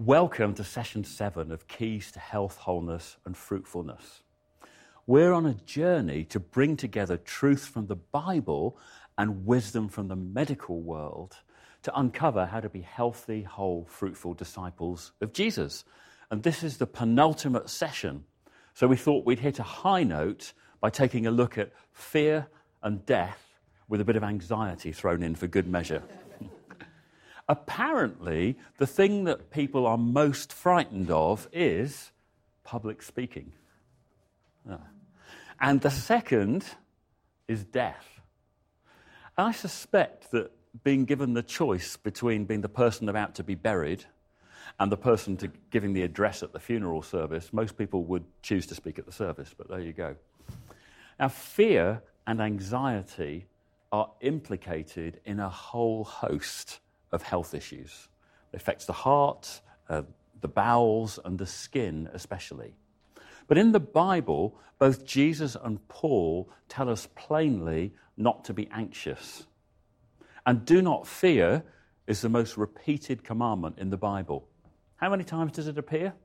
Welcome to session 7 of Keys to Health, Wholeness and Fruitfulness. We're on a journey to bring together truth from the Bible and wisdom from the medical world to uncover how to be healthy, whole, fruitful disciples of Jesus. And this is the penultimate session. So we thought we'd hit a high note by taking a look at fear and death with a bit of anxiety thrown in for good measure. Apparently, the thing that people are most frightened of is public speaking. And the second is death. And I suspect that being given the choice between being the person about to be buried and the person giving the address at the funeral service, most people would choose to speak at the service, but there you go. Now, fear and anxiety are implicated in a whole host of health issues. It affects the heart, the bowels, and the skin especially. But in the Bible, both Jesus and Paul tell us plainly not to be anxious. And do not fear is the most repeated commandment in the Bible. How many times does it appear?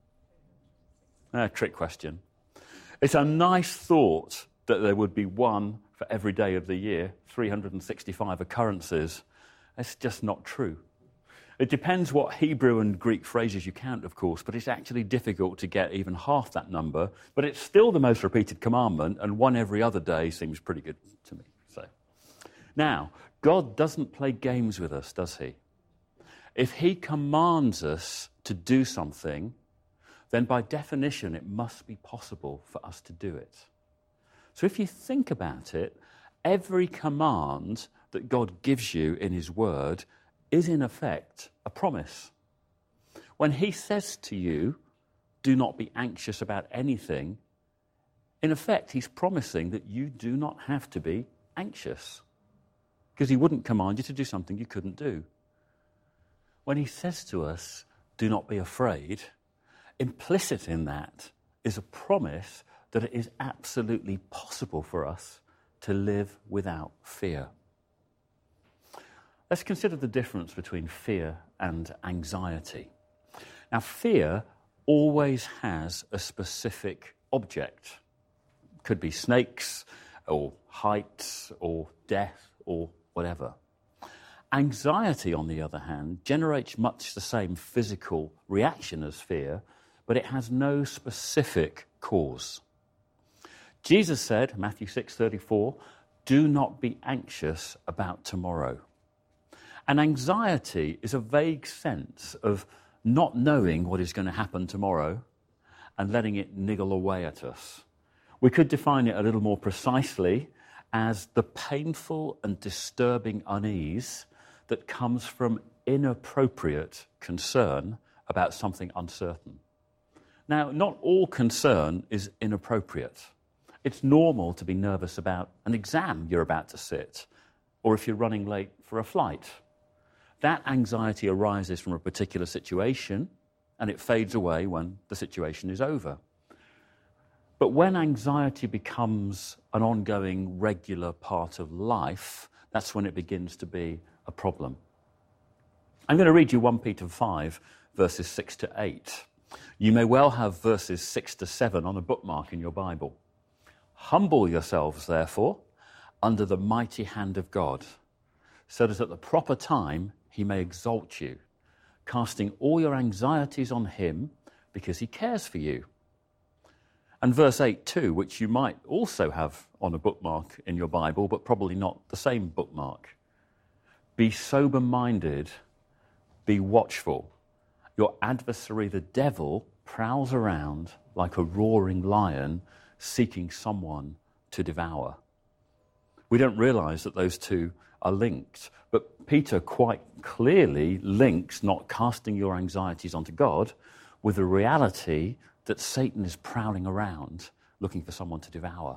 Trick question. It's a nice thought that there would be one for every day of the year, 365 occurrences. It's just not true. It depends what Hebrew and Greek phrases you count, of course, but it's actually difficult to get even half that number. But it's still the most repeated commandment, and one every other day seems pretty good to me. So, now, God doesn't play games with us, does he? If he commands us to do something, then by definition it must be possible for us to do it. So if you think about it, every command that God gives you in his word is in effect a promise. When he says to you, do not be anxious about anything, in effect he's promising that you do not have to be anxious, because he wouldn't command you to do something you couldn't do. When he says to us, do not be afraid, implicit in that is a promise that it is absolutely possible for us to live without fear. Let's consider the difference between fear and anxiety. Now, fear always has a specific object. It could be snakes, or heights, or death, or whatever. Anxiety, on the other hand, generates much the same physical reaction as fear, but it has no specific cause. Jesus said, Matthew 6:34, do not be anxious about tomorrow. And anxiety is a vague sense of not knowing what is going to happen tomorrow and letting it niggle away at us. We could define it a little more precisely as the painful and disturbing unease that comes from inappropriate concern about something uncertain. Now, not all concern is inappropriate. It's normal to be nervous about an exam you're about to sit, or if you're running late for a flight. That anxiety arises from a particular situation, and it fades away when the situation is over. But when anxiety becomes an ongoing, regular part of life, that's when it begins to be a problem. I'm going to read you 1 Peter 5, verses 6 to 8. You may well have verses 6 to 7 on a bookmark in your Bible. Humble yourselves, therefore, under the mighty hand of God, so that at the proper time he may exalt you, casting all your anxieties on him because he cares for you. And verse 8 too, which you might also have on a bookmark in your Bible, but probably not the same bookmark. Be sober-minded, be watchful. Your adversary, the devil, prowls around like a roaring lion, seeking someone to devour. We don't realize that those two are linked, but Peter quite clearly links not casting your anxieties onto God with the reality that Satan is prowling around looking for someone to devour.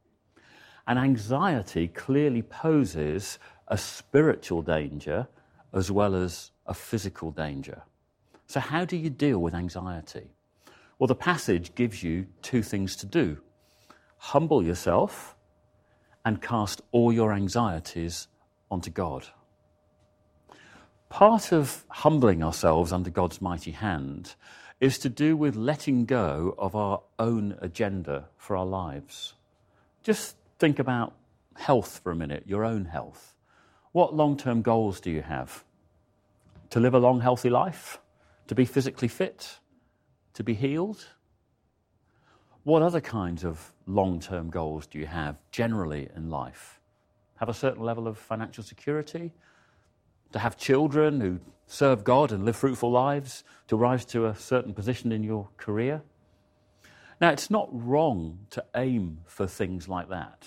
And anxiety clearly poses a spiritual danger as well as a physical danger. So how do you deal with anxiety? Well, the passage gives you two things to do. Humble yourself and cast all your anxieties onto God. Part of humbling ourselves under God's mighty hand is to do with letting go of our own agenda for our lives. Just think about health for a minute, your own health. What long-term goals do you have? To live a long, healthy life? To be physically fit? To be healed? What other kinds of long-term goals do you have generally in life? Have a certain level of financial security? To have children who serve God and live fruitful lives? To rise to a certain position in your career? Now, it's not wrong to aim for things like that.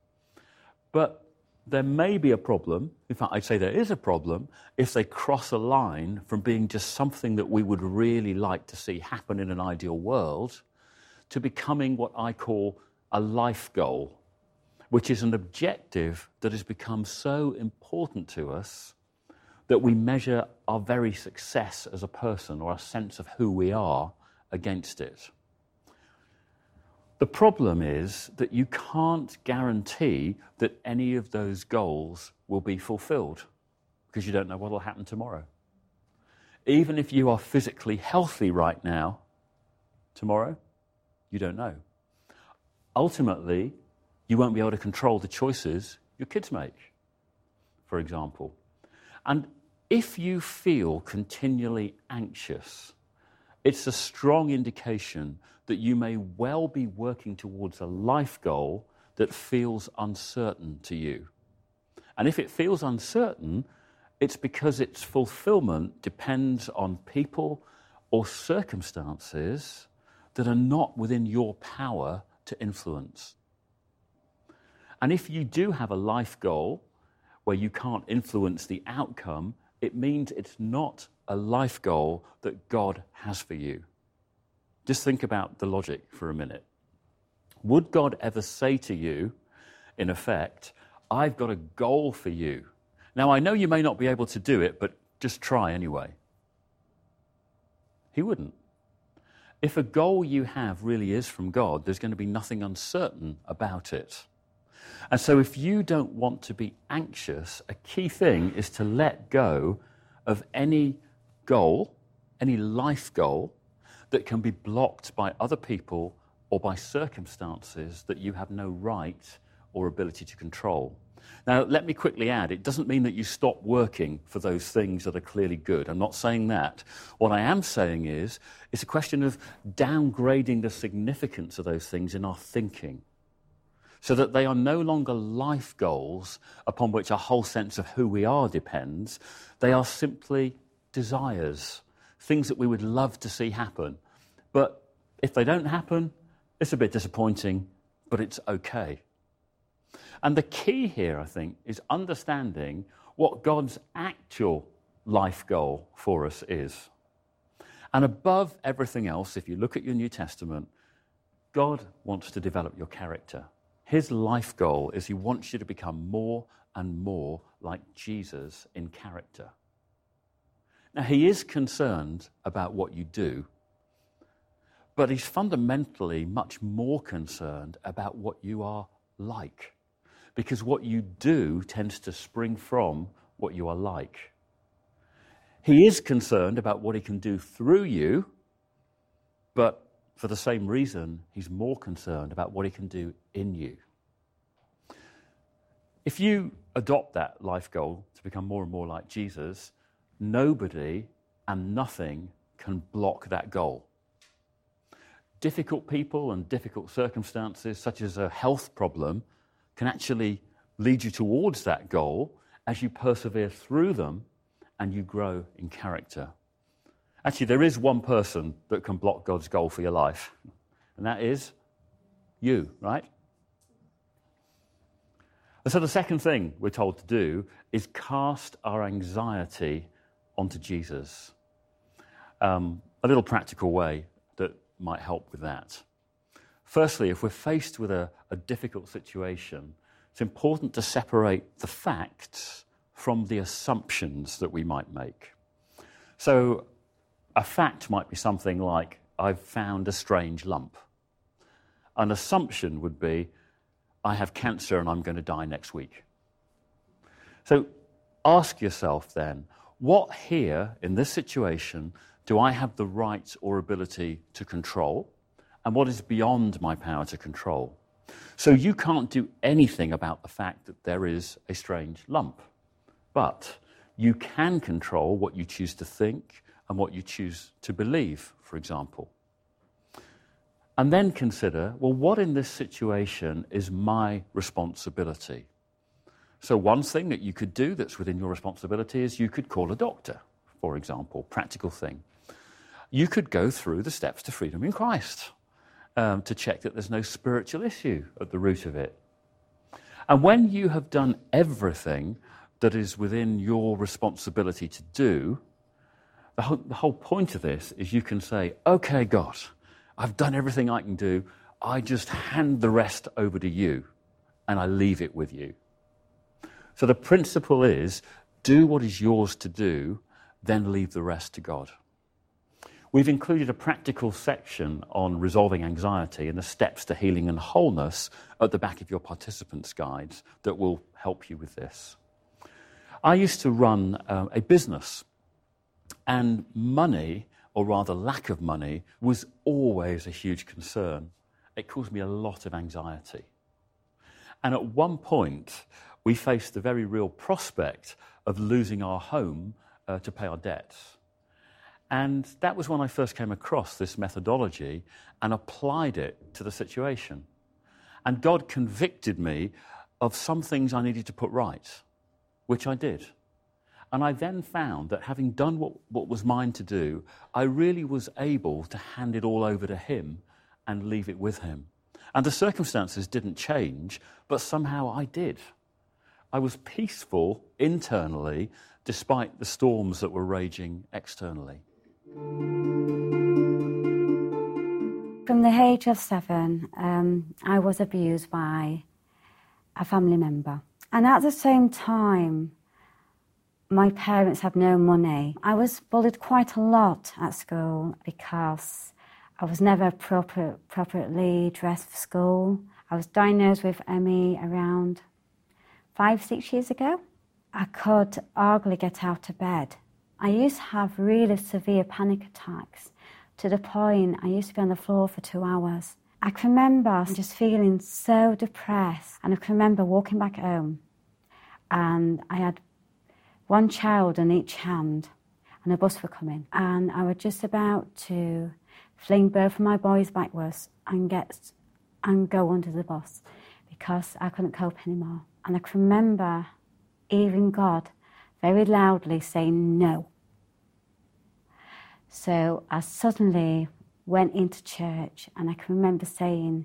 But there may be a problem, in fact, I'd say there is a problem, if they cross a line from being just something that we would really like to see happen in an ideal world to becoming what I call a life goal, which is an objective that has become so important to us that we measure our very success as a person or a sense of who we are against it. The problem is that you can't guarantee that any of those goals will be fulfilled because you don't know what will happen tomorrow. Even if you are physically healthy right now, tomorrow, you don't know. Ultimately, you won't be able to control the choices your kids make, for example. And if you feel continually anxious, it's a strong indication that you may well be working towards a life goal that feels uncertain to you. And if it feels uncertain, it's because its fulfillment depends on people or circumstances that are not within your power to influence. And if you do have a life goal where you can't influence the outcome, it means it's not a life goal that God has for you. Just think about the logic for a minute. Would God ever say to you, in effect, I've got a goal for you? Now, I know you may not be able to do it, but just try anyway. He wouldn't. If a goal you have really is from God, there's going to be nothing uncertain about it. And so if you don't want to be anxious, a key thing is to let go of any goal, any life goal, that can be blocked by other people or by circumstances that you have no right or ability to control. Now, let me quickly add, it doesn't mean that you stop working for those things that are clearly good. I'm not saying that. What I am saying is, it's a question of downgrading the significance of those things in our thinking so that they are no longer life goals upon which our whole sense of who we are depends. They are simply desires, things that we would love to see happen. But if they don't happen, it's a bit disappointing, but it's okay. And the key here, I think, is understanding what God's actual life goal for us is. And above everything else, if you look at your New Testament, God wants to develop your character. His life goal is he wants you to become more and more like Jesus in character. Now, he is concerned about what you do, but he's fundamentally much more concerned about what you are like, because what you do tends to spring from what you are like. He is concerned about what he can do through you, but for the same reason, he's more concerned about what he can do in you. If you adopt that life goal to become more and more like Jesus, nobody and nothing can block that goal. Difficult people and difficult circumstances, such as a health problem, can actually lead you towards that goal as you persevere through them and you grow in character. Actually, there is one person that can block God's goal for your life, and that is you, right? And so the second thing we're told to do is cast our anxiety onto Jesus. A little practical way that might help with that. Firstly, if we're faced with a difficult situation, it's important to separate the facts from the assumptions that we might make. So a fact might be something like, I've found a strange lump. An assumption would be, I have cancer and I'm going to die next week. So ask yourself then, what here, in this situation, do I have the right or ability to control, and what is beyond my power to control? So you can't do anything about the fact that there is a strange lump, but you can control what you choose to think and what you choose to believe, for example. And then consider, well, what in this situation is my responsibility? So one thing that you could do that's within your responsibility is you could call a doctor, for example, practical thing. You could go through the steps to freedom in Christ to check that there's no spiritual issue at the root of it. And when you have done everything that is within your responsibility to do, the whole point of this is you can say, okay, God, I've done everything I can do. I just hand the rest over to you, and I leave it with you. So the principle is, do what is yours to do, then leave the rest to God. We've included a practical section on resolving anxiety and the steps to healing and wholeness at the back of your participants' guides that will help you with this. I used to run a business, and money, or rather lack of money, was always a huge concern. It caused me a lot of anxiety. And at one point, we faced the very real prospect of losing our home to pay our debts. And that was when I first came across this methodology and applied it to the situation. And God convicted me of some things I needed to put right, which I did. And I then found that having done what was mine to do, I really was able to hand it all over to Him and leave it with Him. And the circumstances didn't change, but somehow I did. I was peaceful internally, despite the storms that were raging externally. From the age of 7, I was abused by a family member. And at the same time, my parents had no money. I was bullied quite a lot at school because I was never appropriately dressed for school. I was diagnosed with ME around 5-6 years ago. I could hardly get out of bed. I used to have really severe panic attacks to the point I used to be on the floor for 2 hours. I can remember just feeling so depressed, and I can remember walking back home and I had one child on each hand and a bus were coming, and I was just about to fling both of my boys backwards and go under the bus because I couldn't cope anymore. And I can remember hearing God very loudly saying no. So I suddenly went into church, and I can remember saying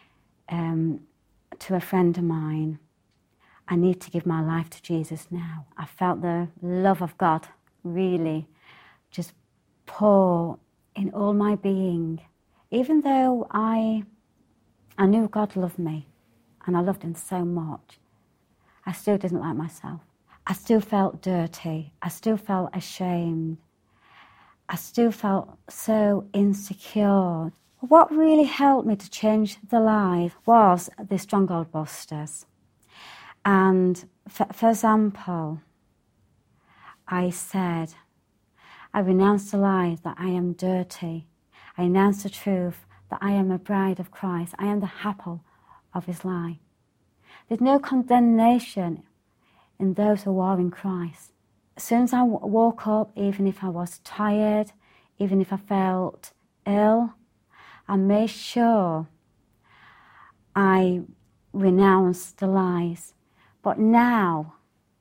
to a friend of mine, I need to give my life to Jesus now. I felt the love of God really just pour in all my being. Even though I knew God loved me, and I loved Him so much, I still didn't like myself. I still felt dirty. I still felt ashamed. I still felt so insecure. What really helped me to change the life was the Stronghold Busters. And for example, I said, I renounce the lie that I am dirty. I renounce the truth that I am a bride of Christ. I am the apple of His eye. There's no condemnation in those who are in Christ. As soon as I woke up, even if I was tired, even if I felt ill, I made sure I renounced the lies. But now,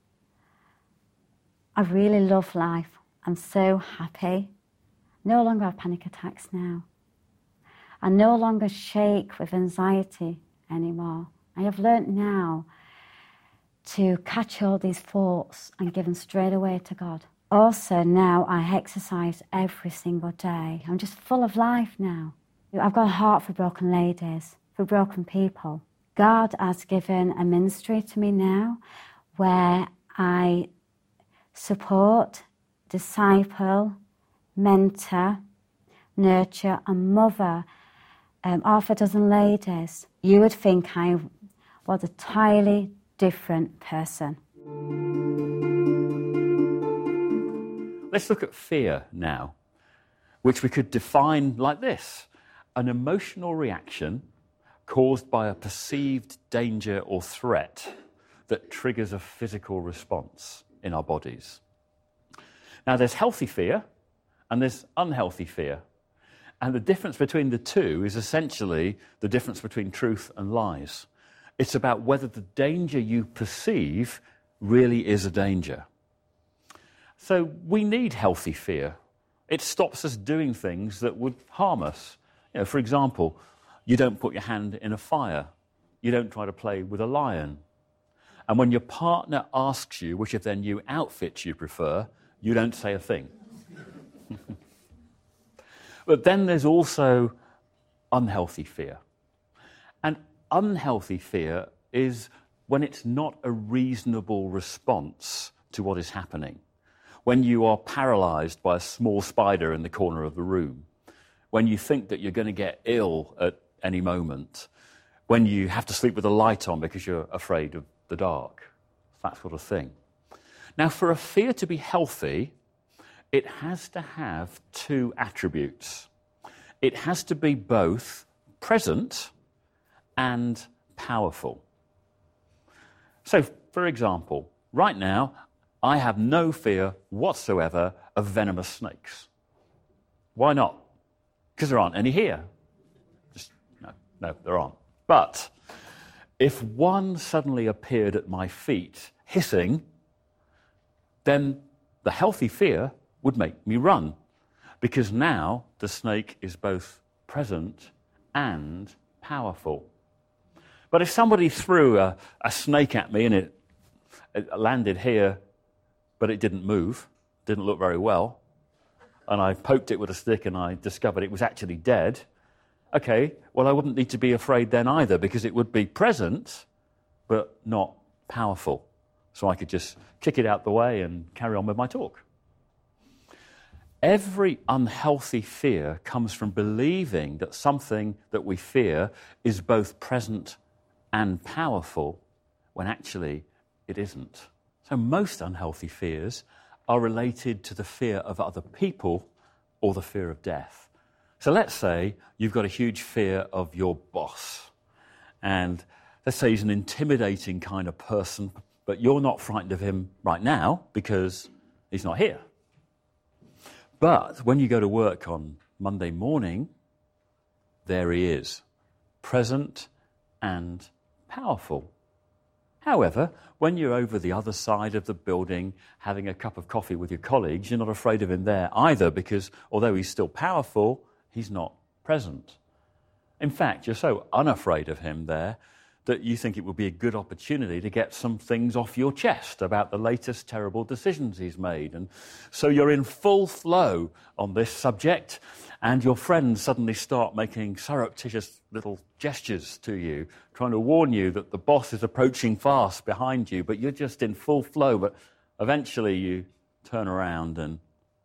I really love life. I'm so happy. No longer have panic attacks now. I no longer shake with anxiety anymore. I have learnt now to catch all these thoughts and give them straight away to God. Also, now I exercise every single day. I'm just full of life now. I've got a heart for broken ladies, for broken people. God has given a ministry to me now where I support, disciple, mentor, nurture and mother half a dozen ladies. You would think I was a entirely different person. Let's look at fear now, which we could define like this: an emotional reaction caused by a perceived danger or threat that triggers a physical response in our bodies. Now, there's healthy fear and there's unhealthy fear. And the difference between the two is essentially the difference between truth and lies. It's about whether the danger you perceive really is a danger. So we need healthy fear. It stops us doing things that would harm us. For example, you don't put your hand in a fire. You don't try to play with a lion. And when your partner asks you which of their new outfits you prefer, you don't say a thing. But then there's also unhealthy fear. And unhealthy fear is when it's not a reasonable response to what is happening. When you are paralyzed by a small spider in the corner of the room. When you think that you're going to get ill at any moment. When you have to sleep with the light on because you're afraid of the dark. That sort of thing. Now, for a fear to be healthy, it has to have two attributes. It has to be both present and powerful. So, for example, right now, I have no fear whatsoever of venomous snakes. Why not? Because there aren't any here. No, there aren't. But if one suddenly appeared at my feet hissing, then the healthy fear would make me run, because now the snake is both present and powerful. But if somebody threw a snake at me and it landed here, but it didn't move, didn't look very well, and I poked it with a stick and I discovered it was actually dead, okay, well, I wouldn't need to be afraid then either, because it would be present, but not powerful. So I could just kick it out the way and carry on with my talk. Every unhealthy fear comes from believing that something that we fear is both present and powerful, when actually it isn't. So most unhealthy fears are related to the fear of other people or the fear of death. So let's say you've got a huge fear of your boss. And let's say he's an intimidating kind of person, but you're not frightened of him right now because he's not here. But when you go to work on Monday morning, there he is, present and powerful. However, when you're over the other side of the building having a cup of coffee with your colleagues, you're not afraid of him there either, because although he's still powerful, he's not present. In fact, you're so unafraid of him there that you think it would be a good opportunity to get some things off your chest about the latest terrible decisions he's made. And so you're in full flow on this subject, and your friends suddenly start making surreptitious little gestures to you, trying to warn you that the boss is approaching fast behind you, but you're just in full flow. But eventually you turn around and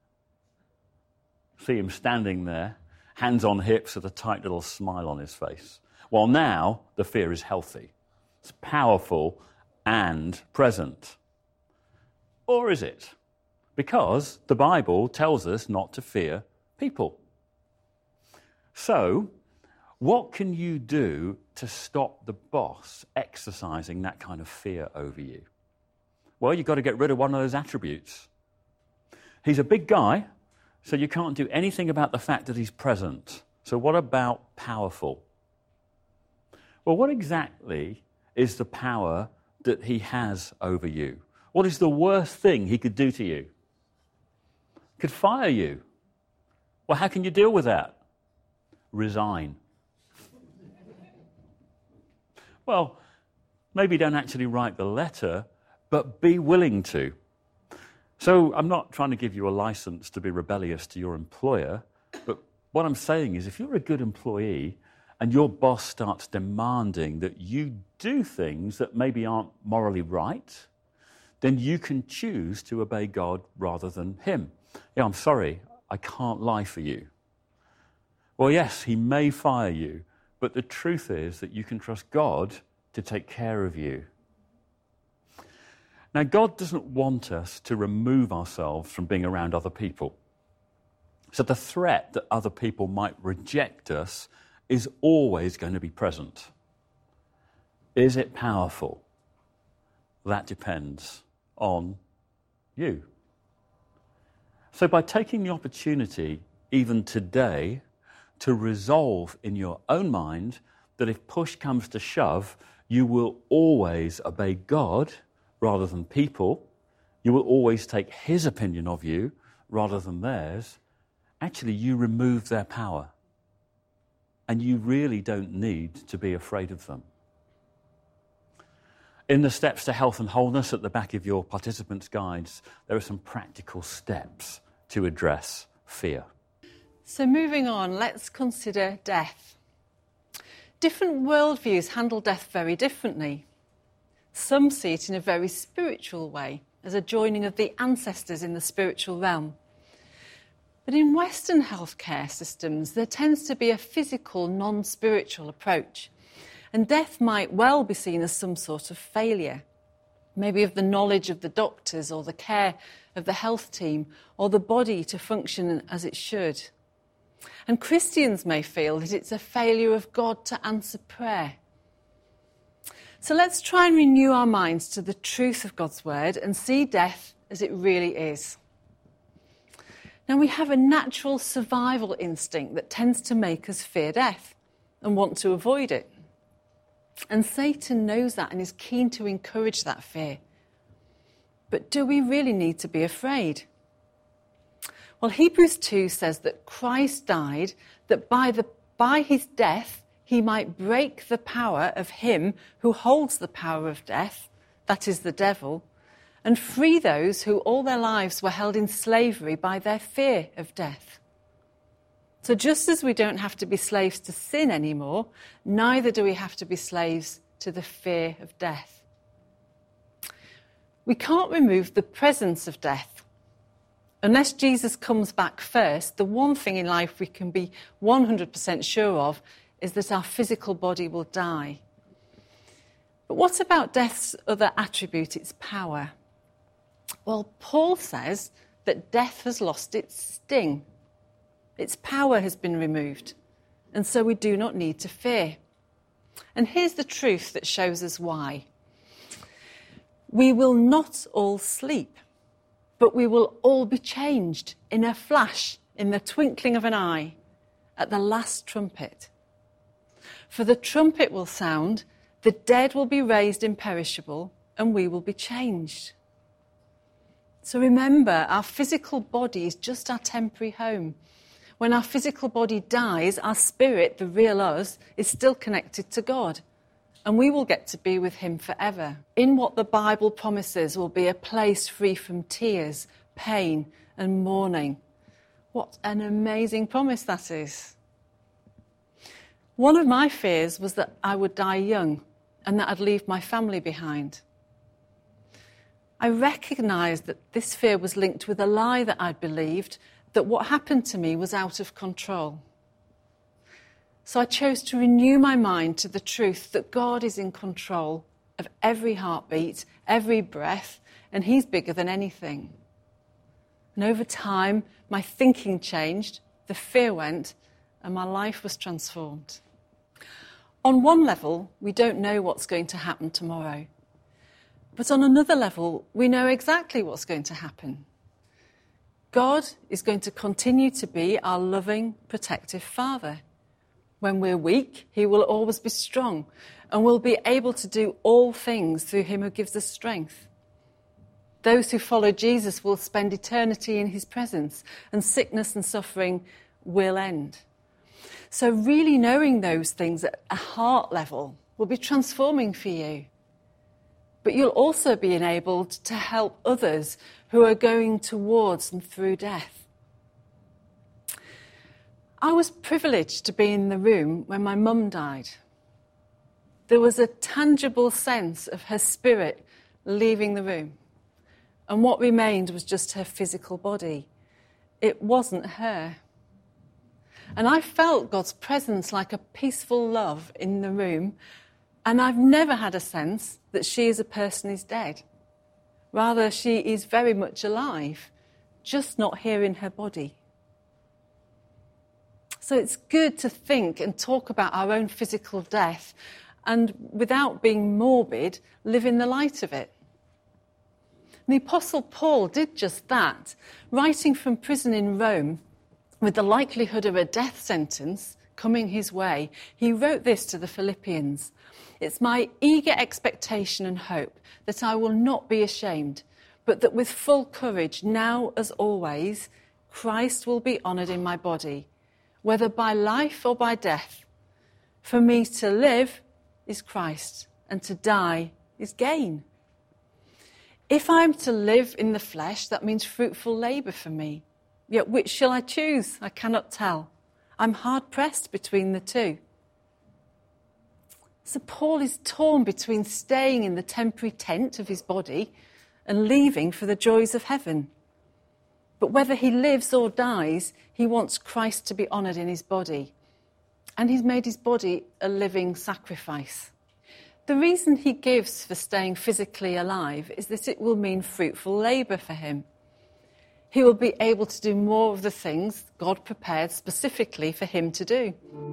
see him standing there, hands on hips with a tight little smile on his face. Well, now the fear is healthy. It's powerful and present. Or is it? Because the Bible tells us not to fear people. So, what can you do to stop the boss exercising that kind of fear over you? Well, you've got to get rid of one of those attributes. He's a big guy, so you can't do anything about the fact that he's present. So what about powerful? Well, what exactly is the power that he has over you? What is the worst thing he could do to you? He could fire you. Well, how can you deal with that? Resign. Well, maybe don't actually write the letter, but be willing to. So I'm not trying to give you a license to be rebellious to your employer, but what I'm saying is if you're a good employee and your boss starts demanding that you do things that maybe aren't morally right, then you can choose to obey God rather than him. Yeah, I'm sorry, I can't lie for you. Well, yes, he may fire you, but the truth is that you can trust God to take care of you. Now, God doesn't want us to remove ourselves from being around other people. So the threat that other people might reject us is always going to be present. Is it powerful? That depends on you. So by taking the opportunity, even today, to resolve in your own mind that if push comes to shove, you will always obey God rather than people, you will always take his opinion of you rather than theirs, actually you remove their power. And you really don't need to be afraid of them. In the Steps to Health and Wholeness at the back of your participants' guides, there are some practical steps to address fear. So moving on, let's consider death. Different worldviews handle death very differently. Some see it in a very spiritual way, as a joining of the ancestors in the spiritual realm. But in Western healthcare systems, there tends to be a physical, non-spiritual approach. And death might well be seen as some sort of failure, maybe of the knowledge of the doctors or the care of the health team or the body to function as it should. And Christians may feel that it's a failure of God to answer prayer. So let's try and renew our minds to the truth of God's word and see death as it really is. Now, we have a natural survival instinct that tends to make us fear death and want to avoid it. And Satan knows that and is keen to encourage that fear. But do we really need to be afraid? Well, Hebrews 2 says that Christ died that by his death he might break the power of him who holds the power of death, that is the devil, and free those who all their lives were held in slavery by their fear of death. So just as we don't have to be slaves to sin anymore, neither do we have to be slaves to the fear of death. We can't remove the presence of death. Unless Jesus comes back first, the one thing in life we can be 100% sure of is that our physical body will die. But what about death's other attribute, its power? Well, Paul says that death has lost its sting. Its power has been removed, and so we do not need to fear. And here's the truth that shows us why. We will not all sleep, but we will all be changed in a flash, in the twinkling of an eye, at the last trumpet. For the trumpet will sound, the dead will be raised imperishable, and we will be changed. So remember, our physical body is just our temporary home. When our physical body dies, our spirit, the real us, is still connected to God. And we will get to be with him forever, in what the Bible promises will be a place free from tears, pain, and mourning. What an amazing promise that is. One of my fears was that I would die young and that I'd leave my family behind. I recognised that this fear was linked with a lie that I'd believed, that what happened to me was out of control. So I chose to renew my mind to the truth that God is in control of every heartbeat, every breath, and he's bigger than anything. And over time, my thinking changed, the fear went, and my life was transformed. On one level, we don't know what's going to happen tomorrow. But on another level, we know exactly what's going to happen. God is going to continue to be our loving, protective Father. When we're weak, he will always be strong, and we'll be able to do all things through him who gives us strength. Those who follow Jesus will spend eternity in his presence, and sickness and suffering will end. So really knowing those things at a heart level will be transforming for you. But you'll also be enabled to help others who are going towards and through death. I was privileged to be in the room when my mum died. There was a tangible sense of her spirit leaving the room, and what remained was just her physical body. It wasn't her. And I felt God's presence like a peaceful love in the room, and I've never had a sense that she as a person is dead. Rather, she is very much alive, just not here in her body. So it's good to think and talk about our own physical death and, without being morbid, live in the light of it. The Apostle Paul did just that, writing from prison in Rome with the likelihood of a death sentence coming his way. He wrote this to the Philippians: "It's my eager expectation and hope that I will not be ashamed, but that with full courage, now as always, Christ will be honoured in my body, whether by life or by death. For me to live is Christ, and to die is gain. If I am to live in the flesh, that means fruitful labour for me. Yet which shall I choose? I cannot tell. I'm hard-pressed between the two." So Paul is torn between staying in the temporary tent of his body and leaving for the joys of heaven. But whether he lives or dies, he wants Christ to be honoured in his body. And he's made his body a living sacrifice. The reason he gives for staying physically alive is that it will mean fruitful labour for him. He will be able to do more of the things God prepared specifically for him to do.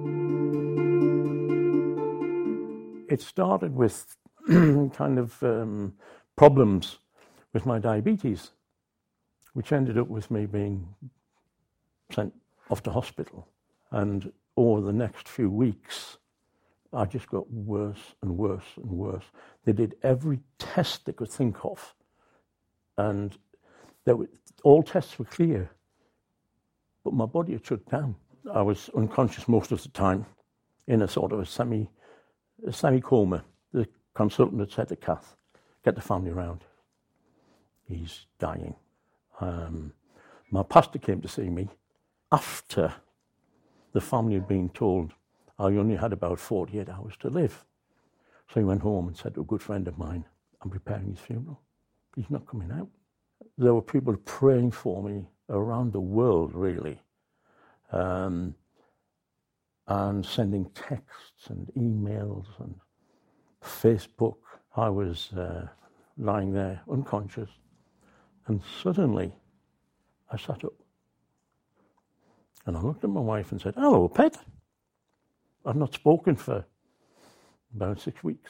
It started with kind of problems with my diabetes, which ended up with me being sent off to hospital. And over the next few weeks, I just got worse and worse and worse. They did every test they could think of, and all tests were clear, but my body had shut down. I was unconscious most of the time, in a sort of a semi-coma. The consultant had said to Kath, "Get the family around. He's dying." My pastor came to see me after the family had been told I only had about 48 hours to live. So he went home and said to a good friend of mine, "I'm preparing his funeral. He's not coming out." There were people praying for me around the world, really, and sending texts and emails and Facebook. I was lying there unconscious, and suddenly I sat up and I looked at my wife and said, "Hello, pet." I've not spoken for about 6 weeks.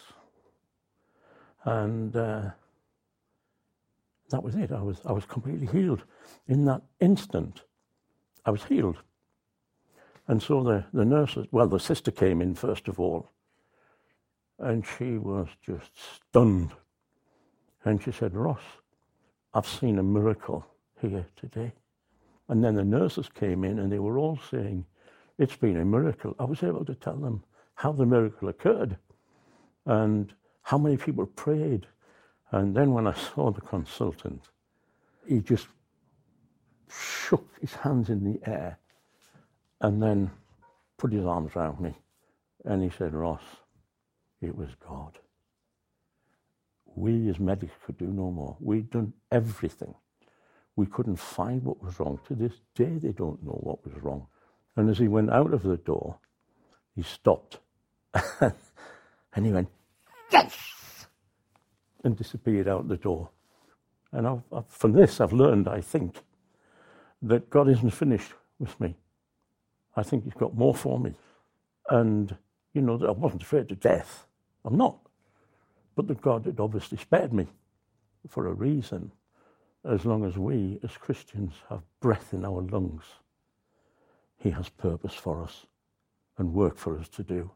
And that was it. I was completely healed. In that instant, I was healed. And so the nurses, well, the sister came in first of all, and she was just stunned. And she said, "Ross, I've seen a miracle here today." And then the nurses came in and they were all saying, "It's been a miracle." I was able to tell them how the miracle occurred and how many people prayed. And then when I saw the consultant, he just shook his hands in the air and then put his arms around me. And he said, "Ross, it was God. We as medics could do no more. We'd done everything. We couldn't find what was wrong. To this day, they don't know what was wrong." And as he went out of the door, he stopped. And he went, "Yes!" and disappeared out the door. And from this, I've learned, I think, that God isn't finished with me. I think he's got more for me. And, that I wasn't afraid of death. I'm not. But that God had obviously spared me for a reason. As long as we, as Christians, have breath in our lungs, he has purpose for us and work for us to do.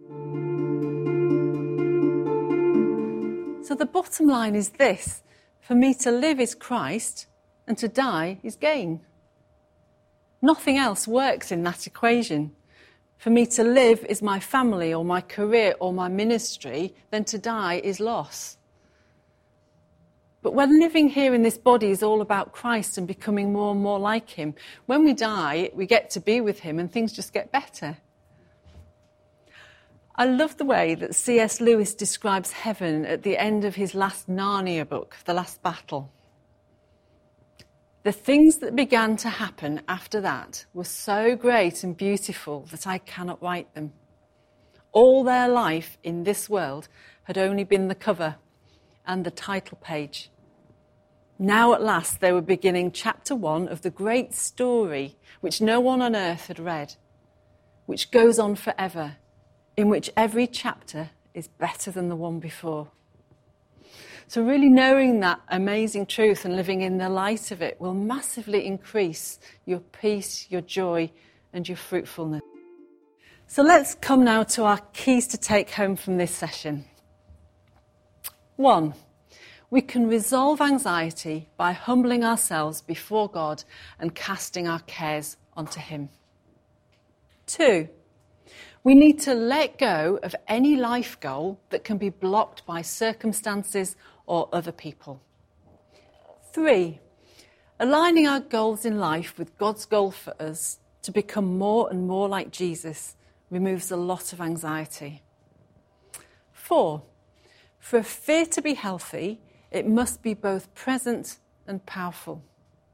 So the bottom line is this: for me to live is Christ and to die is gain. Nothing else works in that equation. For me to live is my family or my career or my ministry, then to die is loss. But when living here in this body is all about Christ and becoming more and more like him, when we die, we get to be with him and things just get better. I love the way that C.S. Lewis describes heaven at the end of his last Narnia book, The Last Battle. The things that began to happen after that were so great and beautiful that I cannot write them. All their life in this world had only been the cover and the title page. Now at last they were beginning chapter 1 of the great story which no one on earth had read, which goes on forever, in which every chapter is better than the one before. So really knowing that amazing truth and living in the light of it will massively increase your peace, your joy, and your fruitfulness. So let's come now to our keys to take home from this session. 1. We can resolve anxiety by humbling ourselves before God and casting our cares onto Him. 2. We need to let go of any life goal that can be blocked by circumstances or other people. 3. Aligning our goals in life with God's goal for us to become more and more like Jesus removes a lot of anxiety. 4. For fear to be healthy, it must be both present and powerful.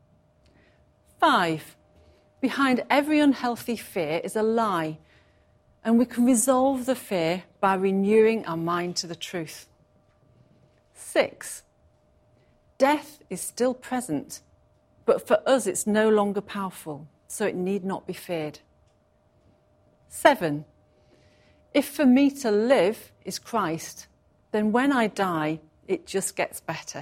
5. Behind every unhealthy fear is a lie, and we can resolve the fear by renewing our mind to the truth. 6. Death is still present, but for us it's no longer powerful, so it need not be feared. 7. If for me to live is Christ, then when I die, it just gets better.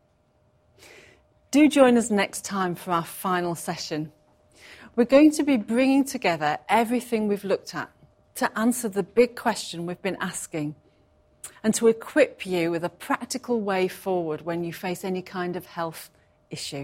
Do join us next time for our final session. We're going to be bringing together everything we've looked at to answer the big question we've been asking and to equip you with a practical way forward when you face any kind of health issue.